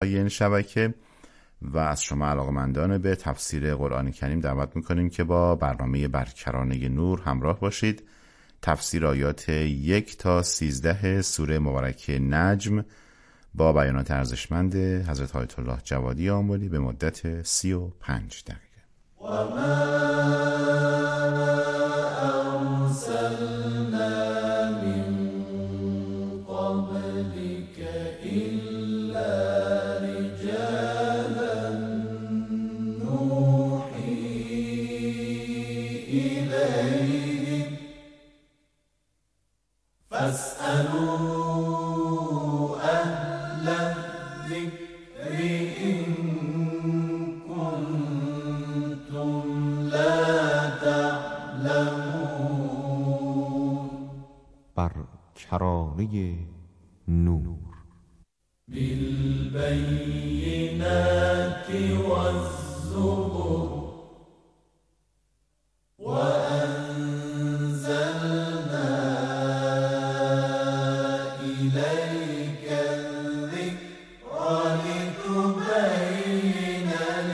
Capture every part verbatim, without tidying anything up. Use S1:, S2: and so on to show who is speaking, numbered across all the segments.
S1: های این شبکه و از شما علاقمندان به تفسیر قرآن کریم دعوت میکنیم که با برنامه برکرانه نور همراه باشید. تفسیر آیات یک تا سیزده سوره مبارکه نجم با بیانات ارزشمند حضرت آیت الله جوادی آملی به مدت سی و پنج دقیقه. و ما ارسلنا من قبلك الا رجالا نوحی الیهم فاسألوا
S2: برکرانه نور.
S1: بالبینات والزبر وانزلنا الیک الذکر لتبین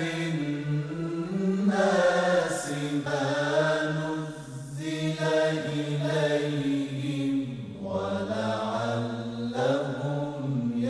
S1: للناس ما نزل الیهم ولعلهم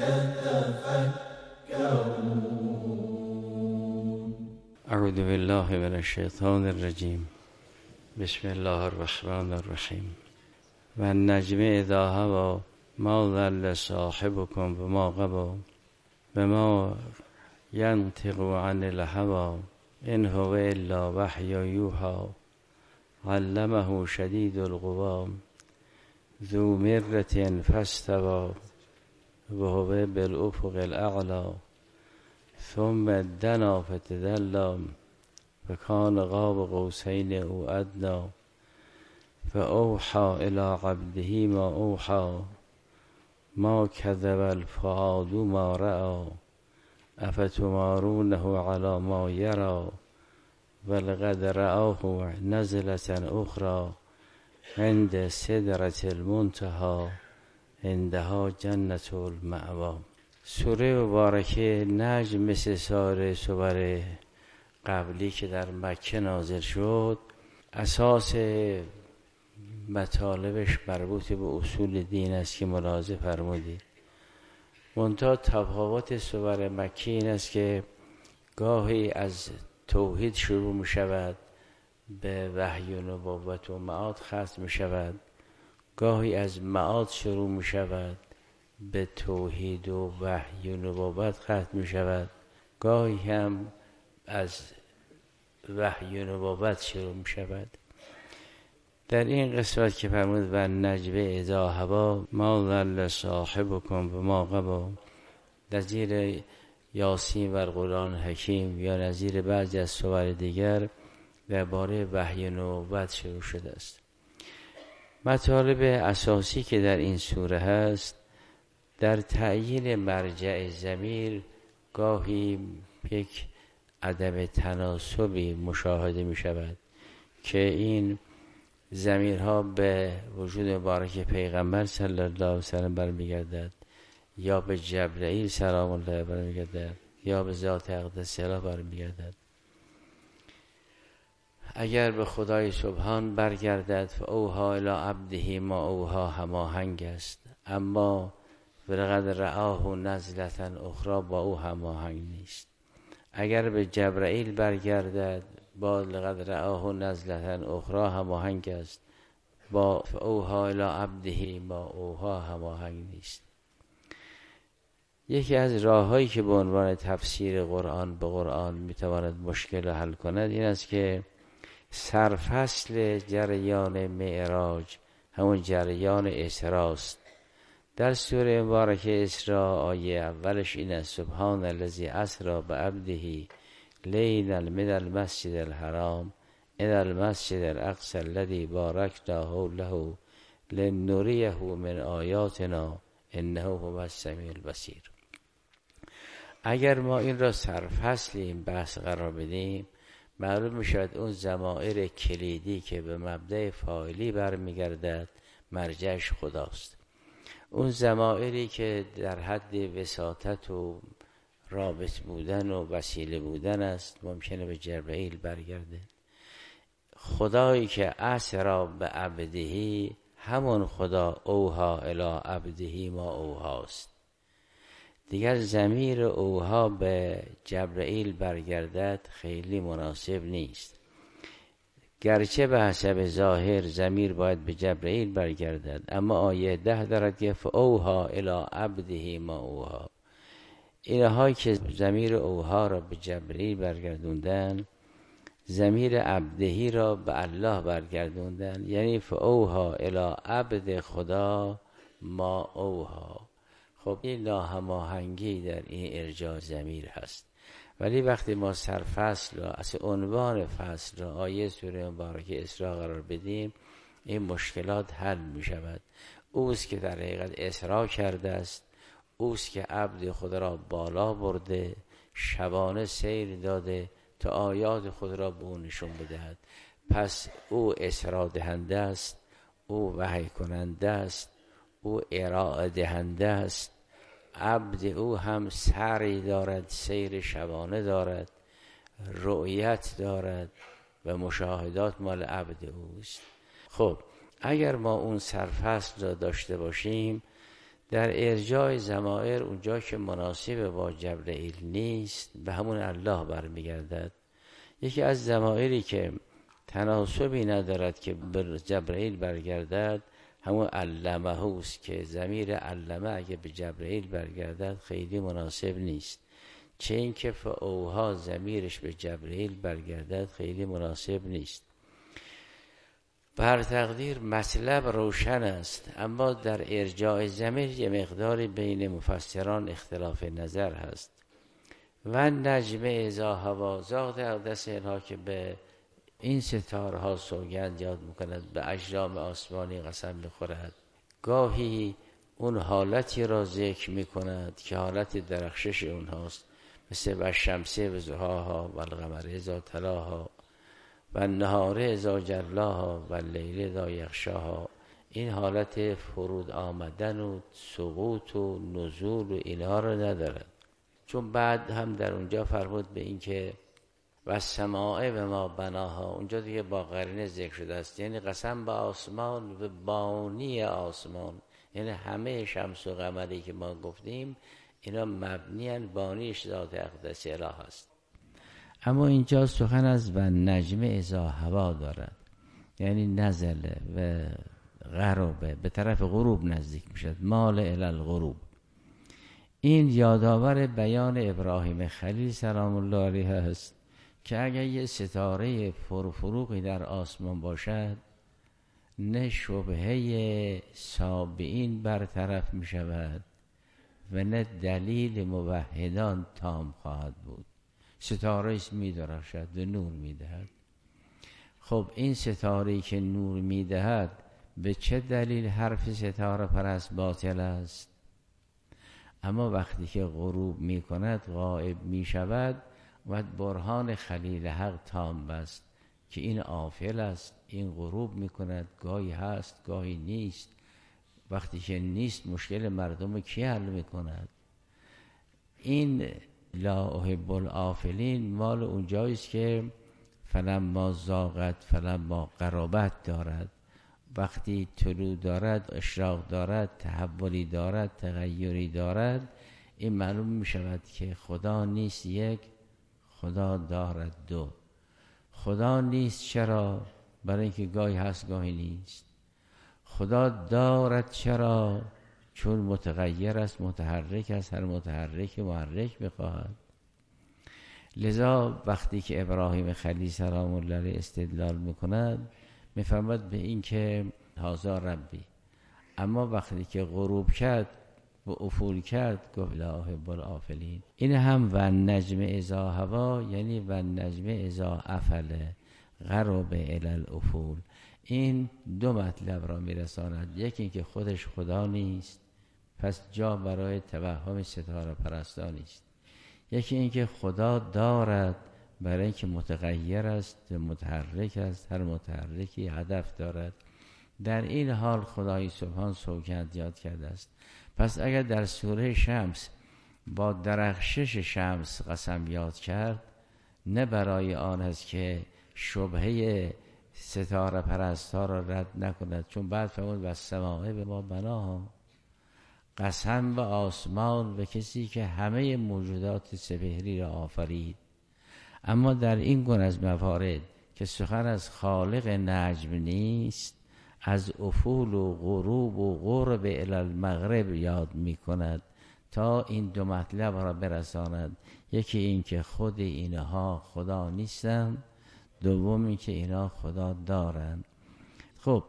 S1: يتفکرون.
S3: اعوذ بالله من الشیطان الرجیم. بسم الله الرحمن الرحیم. و النجم اذا هوی ما ضل صاحبکم وما غوی وما ینطق عن الهوی ان هو الا وحی یوحی علمه شدید القوی ذو مرة فاستوی وهو بالافق الاعلی ثم دنا فتدلی فکان قاب قوسین او ادنی فاوحی الی عبده ما اوحی ما کذب الفؤاد ما رأی افتمارونه علی ما یری ولقد رآه نزلة اخری عند سدرة المنتهی عندها جنة المأوی. سوره مبارکه نجم مثل سایر سور قبلی که در مکه نازل شد اساس مطالبش مربوط به اصول دین است که ملاحظه فرمودید. منتها تفاوت سور مکی این است که گاهی از توحید شروع می شود به وحی و نبوت و معاد ختم می شود، گاهی از معاد شروع می شود به توحید و وحی و نبوت ختم می شود، گاهی هم از وحی و نبوت شروع می شود. در این قسمت که فرمود و النجم اذا هوی ما ضل صاحبکم وما غوی، نظیر یاسین و قرآن حکیم یا نظیر بعضی از سور دیگر درباره وحی و نبوت شروع شده است. مطالب اساسی که در این سوره هست در تعیین مرجع ضمیر گاهی یک عدم تناسبی مشاهده می شود که این ضمیرها به وجود مبارک پیغمبر صلی الله علیه و سلم برمیگردد یا به جبرئیل سلام الله برمیگردد یا به ذات اقدس الله برمیگردد. اگر به خدای سبحان برگردد فاوحی الی عبده ما اوحی هماهنگ است، اما ولقد رآه نزلة اخری با او هماهنگ نیست. اگر به جبرئیل برگردد با لقد رآه نزلة اخری هماهنگ است، با اوحی الی عبده ما اوحی هماهنگ نیست. یکی از راههایی که به عنوان تفسیر قرآن به قرآن میتواند مشکل حل کند این است که سرفصل جریان معراج همون جریان اسراء است. در سوره مبارکه اسراء آیه اولش این است سبحان الذی اسری بعبده لیلا من المسجد الحرام الی المسجد الاقصی الذی بارکنا حوله لنریه من آیاتنا انه هو السمیع البصیر. اگر ما این را سرفصل این بحث قرار بدیم معلوم می شود اون ضمائر کلیدی که به مبدأ فاعلی برمیگردد مرجعش خداست. اون ضمائری که در حد وساطت و رابط بودن و وسیله بودن است، ممکنه به جبرئیل برگرده. خدایی که اسرا به عبدهی، همون خدا اوها الی عبدهی ما اوهاست. دیگر ضمیر اوها به جبرئیل برگردد خیلی مناسب نیست. گرچه به حسب ظاهر ضمیر باید به جبرئیل برگردد، اما آیه ده دارد که فاوها الی عبده ما اوها. اینهایی که ضمیر اوها را به جبرئیل برگردوندن، ضمیر عبدهی را به الله برگردوندن، یعنی فاوها الی عبد خدا ما اوها. خب این ناهماهنگی در این ارجاع ضمیر هست. ولی وقتی ما سرفصل را از عنوان فصل را آیه سوره مبارکه اسراء قرار بدیم، این مشکلات حل می شود. اوست که در حقیقت اسراء کرده است، اوست که عبد خود را بالا برده، شبانه سیر داده تا آیات خود را به او نشون بدهد. پس او اسراء دهنده است، او وحی کننده است، او ارائه دهنده است. عبد او هم سری دارد، سیر شبانه دارد، رؤیت دارد و مشاهدات مال عبد اوست. خب اگر ما اون سرفصل را داشته باشیم، در ارجاع ضمائر اونجا که مناسب با جبرئیل نیست به همون الله برمیگردد. یکی از ضمائری که تناسبی ندارد که به جبرئیل برگردد همون علمه هوست که ضمیر علمه اگه به جبرئیل برگردد خیلی مناسب نیست. چه این که فاوها ضمیرش به جبرئیل برگردد خیلی مناسب نیست. بر تقدیر مطلب روشن است، اما در ارجاع ضمیر یه مقداری بین مفسران اختلاف نظر هست. و نجم اذا هوا، ذات اقدس اینها که به این ستاره ها سوگند یاد میکند، به اجرام آسمانی قسم میخورد. گاهی اون حالتی را ذکر میکند که حالت درخشش اونهاست، مثل و شمسه و ضحاها و القمر اذا تلاها و النهار اذا جلاها و اللیل اذا یغشاها. این حالت فرود آمدن و سقوط و نزول و اینها را ندارد. چون بعد هم در اونجا فرمود به این که و سماع و ما بناها، اونجا دیگه با قرینه ذکر شده است، یعنی قسم به آسمان و بانی آسمان، یعنی همه شمس و قمری که ما گفتیم اینا مبنیان بانیش ذات اقدس اله است. اما اینجا سخن از و نجم اذا هوا دارد، یعنی نزله و غروبه، به طرف غروب نزدیک میشد، مال الی الغروب. این یادآور بیان ابراهیم خلیل سلام الله علیه است که اگر یه ستاره فرفروغی در آسمان باشد، نه شبهه سابعین برطرف می شود و نه دلیل موحدان تام خواهد بود. ستاره است می درخشد و نور می دهد. خب این ستاره‌ای که نور می دهد به چه دلیل حرف ستاره پرست باطل است؟ اما وقتی که غروب می کند غائب می شود و برهان خلیل حق تام بست که این آفل است، این غروب می کند، گاهی هست گاهی نیست. وقتی که نیست مشکل مردم کی حل می کند؟ این لا احب الآفلین مال اونجاییست که فلما زاغت فلما قرابت دارد. وقتی طلوع دارد، اشراق دارد، تحولی دارد، تغییری دارد، این معلوم می شود که خدا نیست یک، خدا دارد دو. خدا نیست چرا؟ برای اینکه گاهی هست گاهی نیست. خدا دارد چرا؟ چون متغیر است، متحرک است، هر متحرک محرک بخواهد. لذا وقتی که ابراهیم خلیل سلام الله علیه استدلال میکند میفرماد به این که هذا ربی، اما وقتی که غروب کرد و افول کرد گفت لا احب الآفلین. این هم و نجم اذا هوا، یعنی و نجم اذا افل غرب الی الافول. این دو مطلب را میرساند. یکی این که خودش خدا نیست، پس جا برای توهم ستاره پرستانی است. یکی این که خدا دارد، برای اینکه متغیر است، متحرک است، هر متحرکی هدف دارد. در این حال خدای سبحان سوگند یاد کرده است. پس اگر در سوره شمس با درخشش شمس قسم یاد کرد، نه برای آن است که شبهه ستاره پرستار را رد نکند، چون بعد فرمود و سماعه به ما بناها، قسم به آسمان و کسی که همه موجودات سپهری را آفرید. اما در این گونه از موارد که سخن از خالق نجم نیست، از افول و غروب و غرب الی المغرب یاد می کند تا این دو مطلب را برساند. یکی این که خود اینها خدا نیستند، دومی که اینها خدا دارند. خب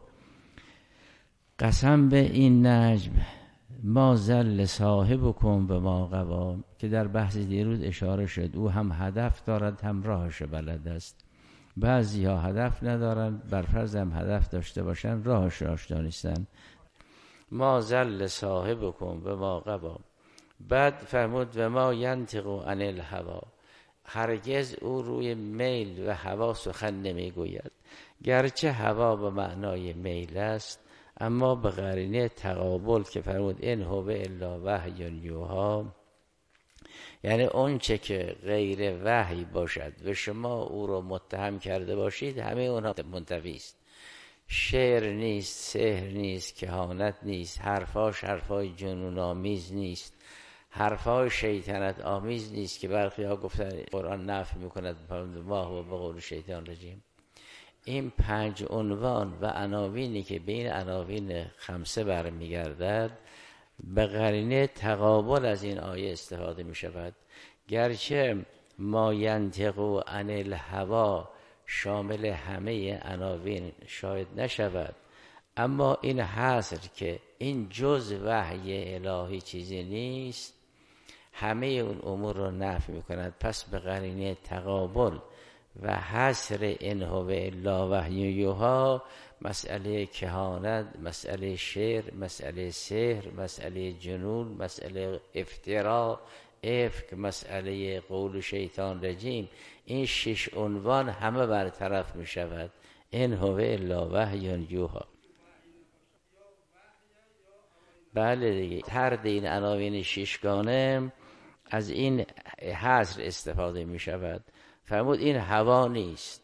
S3: قسم به این نجم ما زل صاحبکم به ما غوا، که در بحث دیروز اشاره شد، او هم هدف دارد هم راهش بلد است. بعضی ها هدف ندارن، برفرض هم هدف داشته باشن راهش آشنا نیستن. ما زل صاحبکم به ما غوا. بعد فرمود و ما ینطق عن الهوا، هرگز او روی میل و هوا سخن نمی گوید. گرچه هوا به معنای میل است، اما به قرینه تقابل که فرمود این هو الا وحی یوحی، یعنی اون چه که غیر وحی باشد و شما او رو متهم کرده باشید همه اونها منتفی است. شعر نیست، سحر نیست، کهانت نیست، حرفاش حرفای جنون آمیز نیست، حرفای شیطنت آمیز نیست که برخی ها گفتن قرآن نفی میکند ما و به قول شیطان رجیم. این پنج عنوان و عناوینی که بین عناوین خمسه برمیگردد به قرینه تقابل از این آیه استفاده می شود. گرچه ما ینطق عن الهوا شامل همه عناوین شاید نشود، اما این حصر که این جز وحی الهی چیزی نیست همه اون امور رو نفی می کند. پس به قرینه تقابل و حصر این هو الا وحی یوحی، مسئله کهانت، مسئله شعر، مسئله سحر، مسئله جنون، مسئله افترا، افک، مسئله قول شیطان رجیم، این شش عنوان همه برطرف می شود. این هو الا وحی یوحی. بله دیگه، هر این عناوین ششگانه از این حصر استفاده می شود. فرمود این هوا نیست،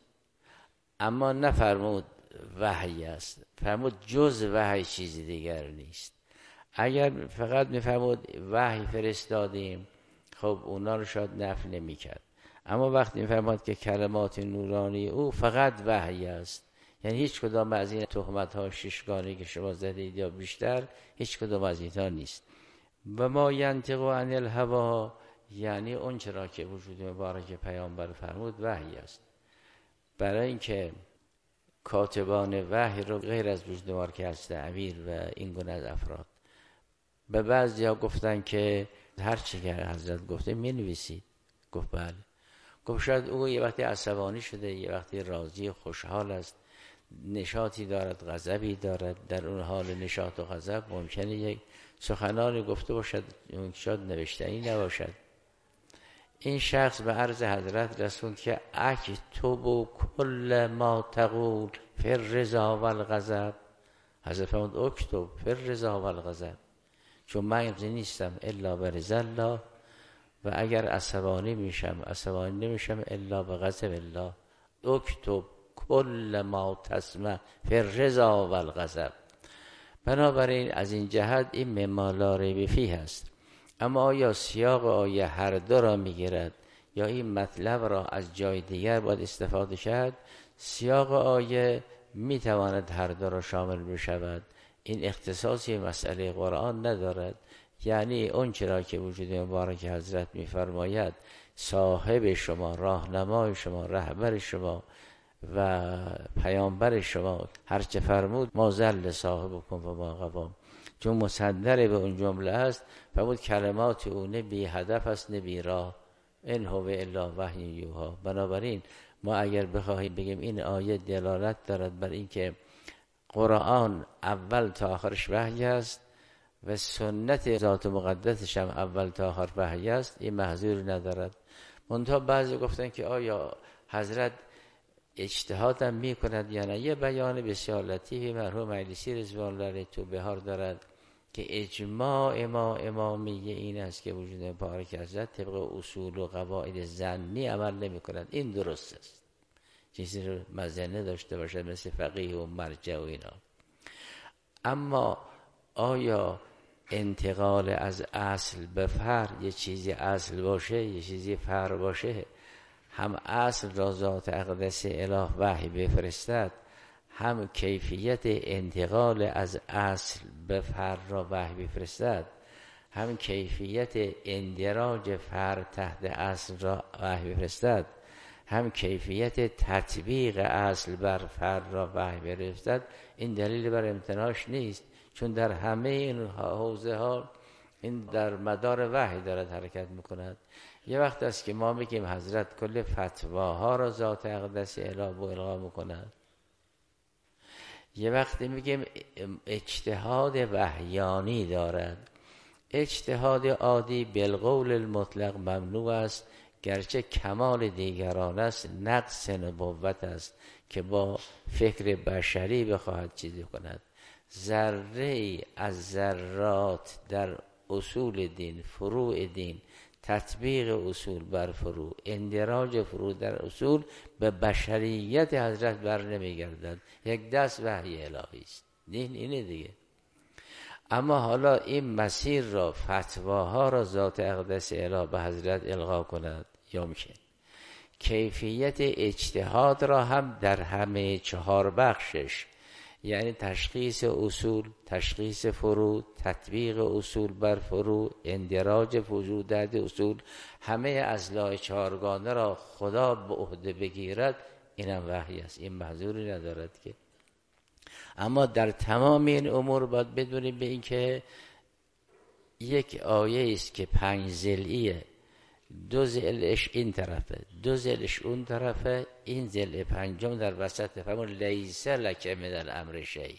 S3: اما نفرمود وحی است، فرمود جز وحی چیزی دیگر نیست. اگر فقط میفرمود وحی فرستادیم خب اونا رو شاید نفی نمی کرد، اما وقتی میفرمود که کلمات نورانی او فقط وحی است، یعنی هیچ کدام از این تهمت ها ششگانه که شما زدید یا بیشتر هیچ کدام از اینها نیست. و ما ینطق عن الهوا، یعنی اون چرا که وجود مبارک پیامبر فرمود وحی است. برای اینکه کاتبان وحی رو غیر از وجود مبارک هست امیر و این گونه از افراد، به بعضی ها گفتن که هر چی که حضرت گفته می نویسید. گفت بله. گفت شاید او یه وقتی عصبانی شده، یه وقتی راضی خوشحال است، نشاطی دارد، غضبی دارد، در اون حال نشاط و غضب ممکنه یک سخنانی گفته باشد شاید نوشتنی نباشد. این شخص به عرض حضرت رسوند که اکتب کل ما تقول فی الرضا و الغضب. حضرت فرمود اکتب فی الرضا و الغضب، چون من نیستم الا به رضا الله، و اگر عصبانی میشم عصبانی نمیشم الا به غضب الله. اکتب کل ما تسمع فی الرضا و الغضب. بنابراین از این جهت این مما لا ریب فیه است. اما آیا سیاق آیه هر دو را میگیرد یا این مطلب را از جای دیگر باید استفاده شد؟ سیاق آیه میتواند هر دو را شامل بشود. این اختصاصی مسئله قرآن ندارد. یعنی اون چرا که وجود مبارک حضرت میفرماید صاحب شما، راهنمای شما، رهبر شما و پیامبر شما هرچه فرمود ما زل صاحبکم و ما غوا، چون مصدر به اون جمله است. فرمود کلمات او نه بی هدف است نه بی راه، این هو الا وحی یوحی. بنابراین ما اگر بخواهیم بگیم این آیه دلالت دارد بر اینکه قرآن اول تا آخرش وحی است و سنت ذات مقدسش هم اول تا آخر وحی است، این محذور ندارد. منتها بعضی گفتن که آیا حضرت اجتهاد هم می کند یا نه. یه بیان بسیار لطیفی مرحوم مجلسی رضوان الله علیه تو بهار دارد که اجماع ما امامیه این است که وجود مبارک حضرت طبق اصول و قواعد ظنی عمل نمی کنند. این درست است، چیزی رو مزنه داشته باشد مثل فقیه و مرجع و اینا. اما آیا انتقال از اصل به فرع، یه چیزی اصل باشه یه چیزی فرع باشه، هم اصل را ذات اقدس اله وحی بفرستد، هم کیفیت انتقال از اصل به فرع را وحی بفرستد، هم کیفیت اندراج فرع تحت اصل را وحی بفرستد، هم کیفیت تطبیق اصل بر فرع را وحی بفرستد، این دلیل بر امتناعش نیست، چون در همه این حوزه ها این در مدار وحی دارد حرکت میکند. یه وقت است که ما میگیم حضرت کل فتواها را ذات اقدس اله و القا میکند، یه وقتی میگیم اجتهاد وحیانی دارد. اجتهاد عادی بالقول المطلق ممنوع است، گرچه کمال دیگران است، نقص نبوت است که با فکر بشری بخواهد چیزی کند. ذره از ذرات در اصول دین، فروع دین، تطبیق اصول بر فروع، اندراج فروع در اصول به بشریت حضرت بر نمیگردد، یک دست وحی الهی است. دین اینه دیگه. اما حالا این مسیر را، فتواها را ذات اقدس اله به حضرت القا کند یا میشه. کیفیت اجتهاد را هم در همه چهار بخشش، یعنی تشخیص اصول، تشخیص فروع، تطبیق اصول بر فروع، اندراج وجودات اصول، همه اضلاع چهارگانه را خدا به عهده بگیرد، اینم وحی است. این محظوری ندارد که. اما در تمام این امور باید بدونیم به این که یک آیه است که پنج ضلعیه، دو ضلعش این طرفه، دو ضلعش اون طرفه، این ضلع پنجم در وسط، فهمون لیس لک من الامر شیء.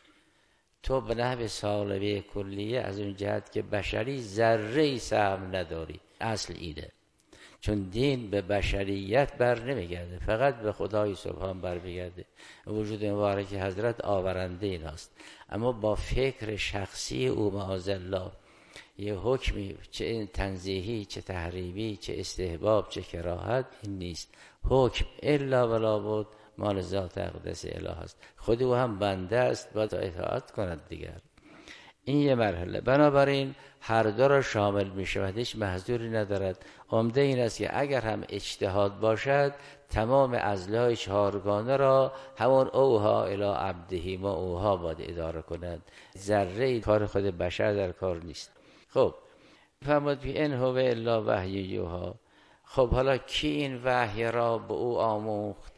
S3: تو به نحو سالبه کلیه از اون جهت که بشری ذره سهم نداری. اصل اینه، چون دین به بشریت بر نمیگرده، فقط به خدای سبحان بر میگرده. وجود مبارک حضرت آورنده این است، اما با فکر شخصی او معاذالله یه حکمی، چه این تنزیهی، چه تحریمی، چه استحباب، چه کراهت، این نیست. حکم الا ولا بود مال ذات اقدس اله است. خود او هم بنده است، باید اطاعت کند دیگر. این یه مرحله. بنابراین هر دو را شامل می شود، هیچ محظوری ندارد. عمده این است که اگر هم اجتهاد باشد، تمام اضلاع چهارگانه را همون اوها الی عبده ما اوها باید اداره کند. ذره کار خود بشر در کار نیست. خب فرمود فی ان هو الا وحی یوحی. خب حالا کی این وحی را به او آموخت؟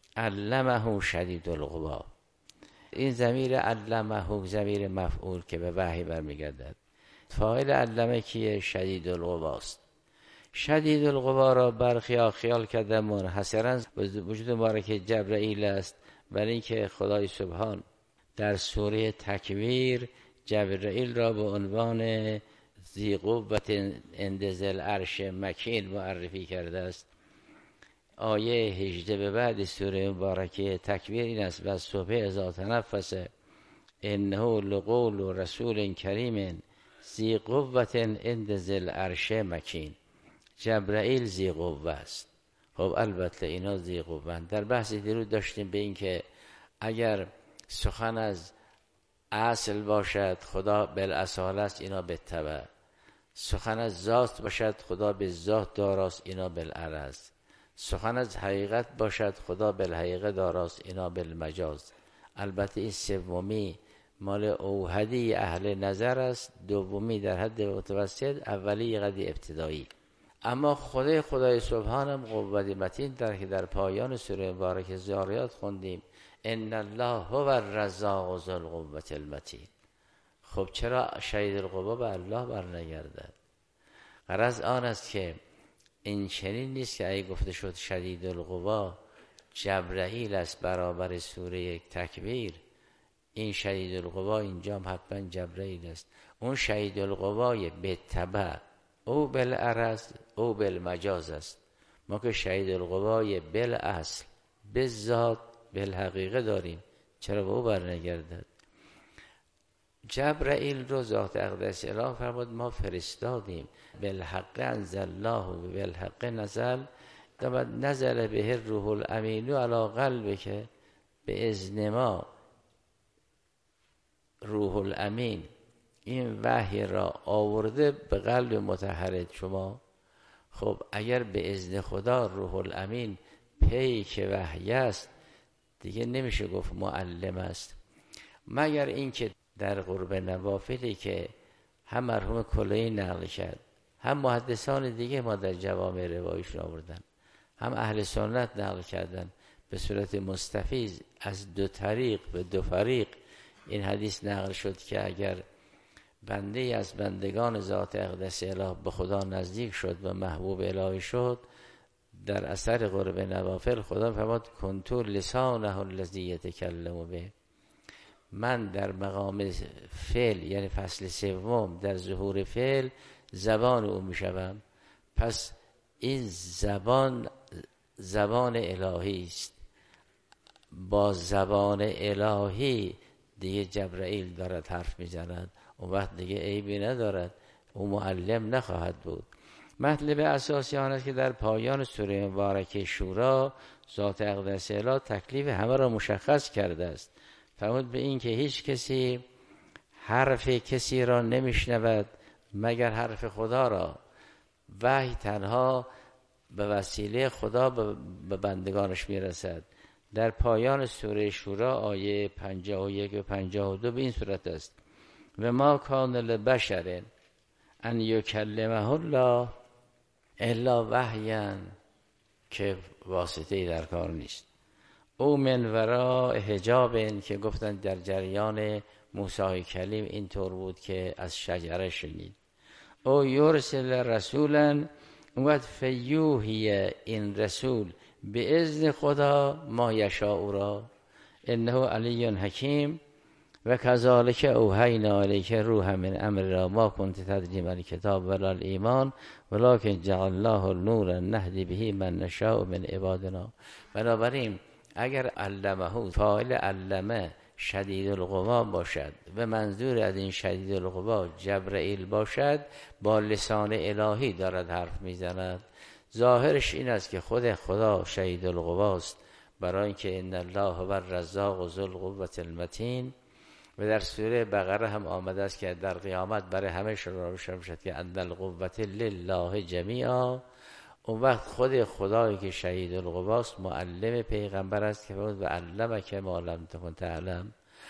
S3: علمه شدید القوا. این ضمیر علمه ضمیر مفعول که به وحی برمیگردد. فاعل علمه کیه؟ شدید القوا است. شدید القوا را برخی خیال کرده منحصرا وجود مبارک جبرائیل است، ولی اینکه خدای سبحان در سوره تکویر جبرائیل را به عنوان ذی قوة عند ذی العرش مکین معرفی کرده است. آیه هجده به بعد سوره مبارکه تکویر این است: و صبح اذا تنفس انه لقول رسول کریم ذی قوة عند ذی العرش مکین. جبرائیل ذی قوه است. خب البته اینا ذی قوه. در بحث دیروز داشتیم به این که اگر سخن از اصل باشد خدا بالاصاله است، اینا به تبع. سخن از ذات باشد خدا به ذات داراست، اینا بالعرض. سخن از حقیقت باشد خدا بالحقیقه داراست، اینا بالمجاز. البته این سومی مال اوحدی اهل نظر است، دومی در حد متوسط، اولی قدی ابتدایی. اما خدای خدای سبحانم قوت متین در که در پایان سوره مبارکه ذاریات خوندیم ان الله هو الرزاق ذو القوة المتین. خب چرا شدید القوا به الله برنگردد؟ غرض آن است که این چنین نیست که اگه گفته شد شدید القوا جبرائیل است برابر سوره تکویر، این شدید القوا اینجا هم حتما جبرائیل است. اون شدید القوای به تبع او بالعرض او بالمجاز است. ما که شدید القوای بالاصل بالذات بالحقیقه داریم، چرا به او برنگردد؟ جبرائیل رو ذات اقدس اله فرمود ما فرستادیم، بالحق انزل الله و بالحق نزل، نزل به روح الامین علی قلبک به اذن ما. روح الامین این وحی را آورده به قلب مطهر شما. خب اگر به اذن خدا روح الامین پیک وحی است، دیگه نمیشه گفت معلم است، مگر اینکه در قرب نوافلی که هم مرحوم کلینی نقل کرد، هم محدثان دیگه ما در جوامع روایشون آوردن، هم اهل سنت نقل کردن به صورت مستفیض از دو طریق به دو فریق. این حدیث نقل شد که اگر بنده از بندگان ذات اقدس اله به خدا نزدیک شد و محبوب الهی شد، در اثر قرب نوافل خدا فرمود کنتو لسانه الذی یتکلم به، من در مقام فعل یعنی فصل سوم در ظهور فعل زبان او میشوم. پس این زبان زبان الهی است، با زبان الهی دیگه جبرائیل دارد حرف میزند، اون وقت دیگه عیبی ندارد، او معلم نخواهد بود. مطلب اساسی آن است که در پایان سوره مبارکه شورا ذات اقدس اله تکلیف همه را مشخص کرده است. فرمود به این که هیچ کسی حرف کسی را نمیشنود مگر حرف خدا را. وحی تنها به وسیله خدا به بندگانش میرسد. در پایان سوره شورا آیه پنجاه و یک و پنجاه و دو به این صورت است: و ما کان لبشر ان یکلمه الله الا وحیا، که واسطه‌ای در کار نیست. او من وراء حجاب، که گفتن در جریان موسی کلیم اینطور بود که از شجره شنید. او یرسل رسولا و فیوهی، این رسول به اذن خدا ما یشاء را، انه علی حکیم و کذالک اوحینا الیک روح من امرنا ما کنت تدری ما الکتاب ولا الایمان ولکن جعلناه نورا نهدی به من نشاء من عبادنا. بنابراین اگر علمه فاعل علمه شدید القوا باشد و منظور از این شدید القوا جبرائیل باشد، با لسان الهی دارد حرف میزند. ظاهرش این است که خود خدا شدید القواست، برای اینکه ان الله هو الرزاق ذو القوة المتین. و در سوره بقره هم آمده است که در قیامت برای همه شما روشن شد که ان القوة لله جمیعا. اون وقت خود خدایی که شهید القواست معلم پیغمبر است که فرمود و علمک ما لم تکن تعلم.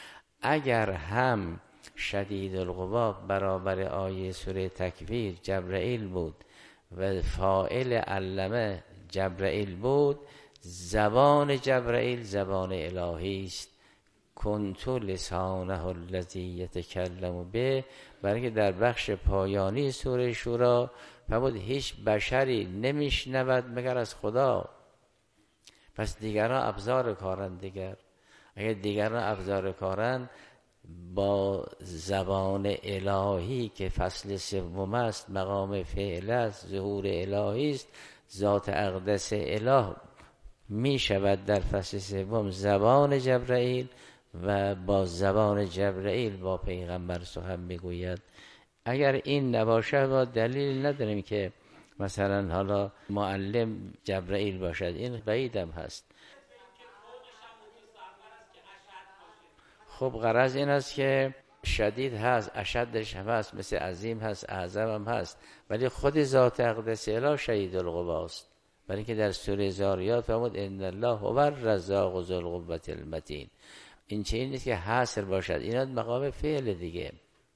S3: اگر هم شدید القوا برابر آیه سوره تکویر جبرائیل بود و فاعل علمه جبرائیل بود، زبان جبرائیل زبان الهی است. کنت لسانه الذی یتکلم به، برای که در بخش پایانی سوره شورا فرمود هیچ بشری نمیشنود مگر از خدا. پس دیگران ابزار کارند. دیگر اگر دیگران ابزار کارند، با زبان الهی که فصل سوم است، مقام فعل است، ظهور الهی است، ذات اقدس اله می شود در فصل سوم زبان جبرائیل و با زبان جبرائیل با پیغمبر سخن میگوید. اگر این نباشد ما دلیل نداریم که مثلا حالا معلم جبرائیل باشد، این بعیدم هست. خب غرض این است که شدید هست، اشدش هم هست، مثل عظیم هست، اعظم هم هست، ولی خود ذات اقدس اله شدید القواست. برای که در سوره زاریات فرمود ان الله هو الرزاق ذو القوة المتین. این چیزی نیست که حاصل باشد، اینا مقام فعل دیگه.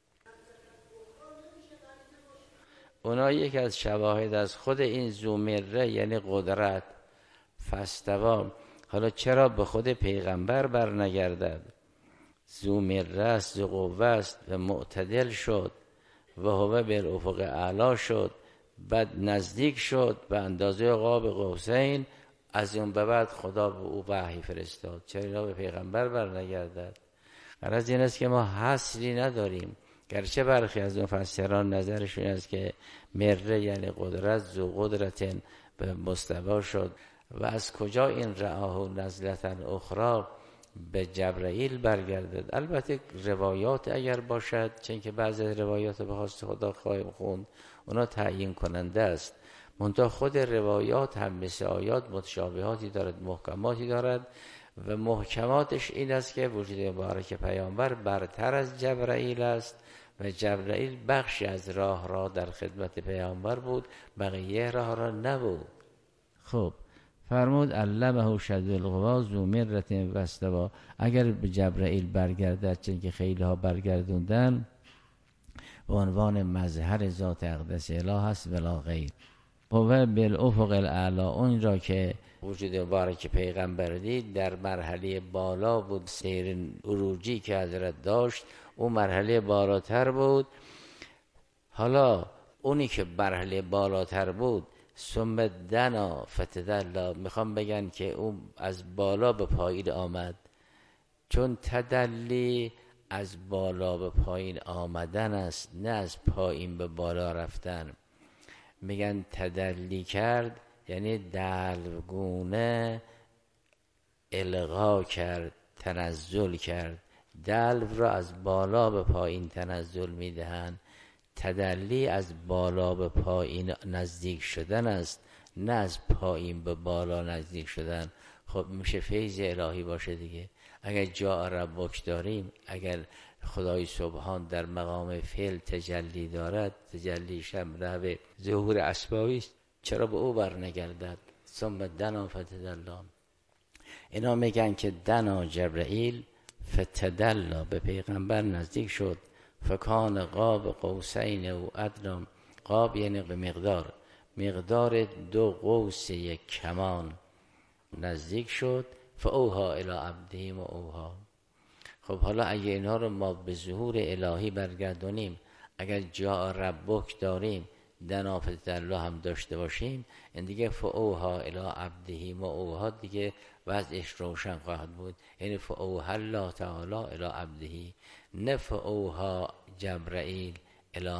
S3: اونا یک از شواهد از خود این زومره یعنی قدرت فاستوا. حالا چرا به خود پیغمبر بر نگردد؟ زومره است، ذو قوه است و معتدل شد و هو بالافق اعلی شد، بعد نزدیک شد به اندازه قاب قوسین. از اون به بعد خدا به او وحی فرستاد. چرا اینا به پیغمبر بر نگردد؟ غرض این است که ما حصری نداریم، گرچه برخی از مفسران نظرشون است که مره یعنی قدرت، ذو قدرت به مستوا شد. و از کجا این رآه نزلتا اخرى؟ به جبرائیل برگردد. البته روایات اگر باشد، چون که بعضی از روایات به خواست خدا خواهیم خوند، اونا تعیین کننده است. منتها خود روایات هم مثل آیات متشابهاتی دارد، محکماتی دارد و محکماتش این است که وجود مبارک پیامبر برتر از جبرائیل است و جبرائیل بخشی از راه را در خدمت پیامبر بود، بقیه راه را نبود. خب فرمود علمه شدید القوا ذو مرة و استوا. اگر به جبرائیل برگردد، چون که خیلی ها برگردوندن، به عنوان مظهر ذات اقدس اله است ولا غیر. هو بالافق الاعلی، اون را که وجود مبارک پیغمبر دید در مرحله بالا بود، سیر عروجی که حضرت داشت اون مرحله بالاتر بود. حالا اونی که مرحله بالاتر بود ثم دنا فتدلی، میخوام بگن که اون از بالا به پایین آمد، چون تدلی از بالا به پایین آمدن است، نه از پایین به بالا رفتن. میگن تدلی کرد یعنی دلوگونه الغا کرد، تنزل کرد. دلو را از بالا به پایین تنزل میدهند. تدلی از بالا به پایین نزدیک شدن است، نه از پایین به بالا نزدیک شدن. خب میشه فیض الهی باشه دیگه. اگر جا ربک داریم، اگر خدای سبحان در مقام فعل تجلی دارد، تجلیش هم رو ظهور اسبابی است، چرا به او برنگردد؟ ثم دنا فتدلی. اینا میگن که دنا جبرائیل فتدلی، به پیغمبر نزدیک شد. فکان قاب قوسین و ادنی، قاب یعنی به مقدار، مقدار دو قوس یک کمان نزدیک شد. فاوها الی عبده و اوها. خب حالا اگه اینها رو ما به ظهور الهی برگردونیم، اگر جا ربک داریم، دنا فتدلی هم داشته باشیم، این دیگه فاوها الی عبده و اوها دیگه وضعش روشن خواهد بود. یعنی فاوها الله تعالی الی عبده، نه فاوها جبرائیل الی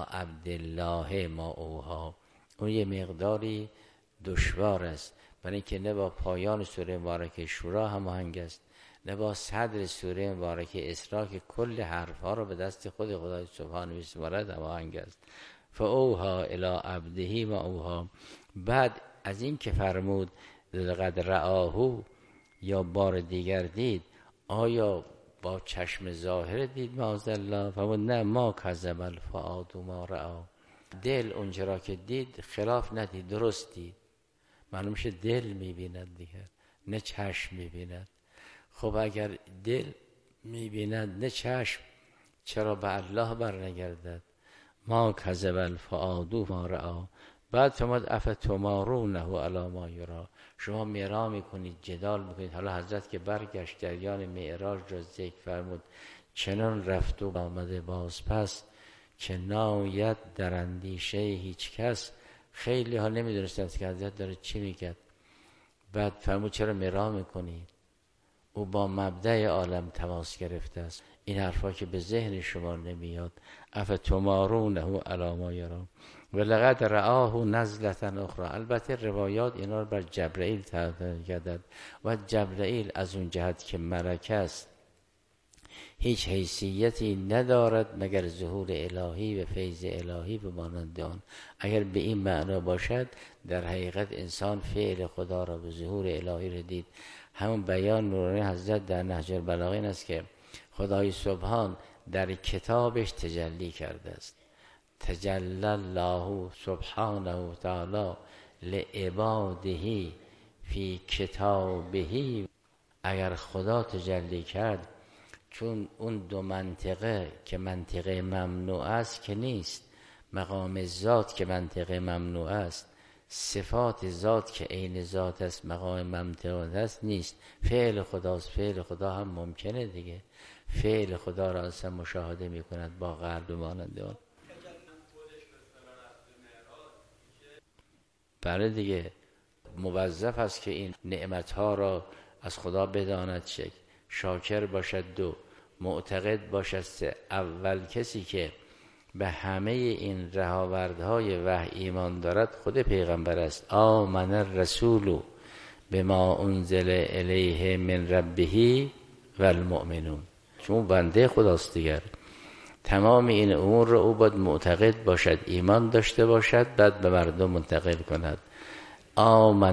S3: عبدالله ما اوها. اون یه مقداری دشوار است، برای اینکه نه با پایان سوره مبارکه شورا هماهنگ است، نه با صدر سوره مبارکه اسراء که کل حرفها رو به دست خود خدای سبحانه میسپارد هماهنگ است. فاوها الی عبده ما اوها. بعد از این که فرمود لقد رآه، یا بار دیگر دید، آیا با چشم ظاهر دید معاذالله؟ فرمود نه، ما کذب الفؤاد ما رآ. دل اونجا را که دید خلاف ندید، درست دید. معلوم شه دل میبیند دیگر، نه چشم میبیند. خب اگر دل میبیند نه چشم، چرا به الله برنگردد؟ ما کذب الفؤاد ما رآ. بعد فرمود افتمارونه علی ما یری. شما میرا میکنید، جدال میکنید. حالا حضرت که برگشت جریان معراج را ذکر فرمود، چنان رفت و آمده باز پس که ناید در اندیشه هیچ کس. خیلی ها نمیدونستند که حضرت داره چی میگه. بعد فرمود چرا میرا میکنید؟ او با مبدأ عالم تماس گرفته است. این حرفا که به ذهن شما نمیاد. افتمارونه علی ما یری و لقد رآه نزلة اخرى. البته روایات اینا رو بر جبرائیل تعبیر کردند و جبرائیل از اون جهت که ملک است هیچ حیثیتی ندارد مگر ظهور الهی و فیض الهی به مانند آن. اگر به این معنا باشد، در حقیقت انسان فعل خدا را به ظهور الهی را دید. همون بیان نورانی حضرت در نهج البلاغه این است که خدای سبحان در کتابش تجلی کرده است. تجلی الله سبحانه تعالی لعباده فی کتابه. اگر خدا تجلی کرد، چون اون دو منطقه که منطقه ممنوع است که نیست، مقام ذات که منطقه ممنوع است، صفات ذات که عین ذات است مقام ممنوع است نیست. فعل خداست، فعل خدا هم ممکنه دیگه. فعل خدا را اصلا مشاهده میکند با قلب مانند آن. بله دیگه، موظف است که این نعمتها را از خدا بداند، شکر شاکر باشد، دو معتقد باشد، سه اول کسی که به همه این رهاوردهای وحی ایمان دارد خود پیغمبر است. آمن الرسول بما انزل الیه من ربه و المؤمنون، چون بنده خداست دیگر. تمام این امور رو او باید معتقد باشد، ایمان داشته باشد، بعد به مردم منتقل کند. آمن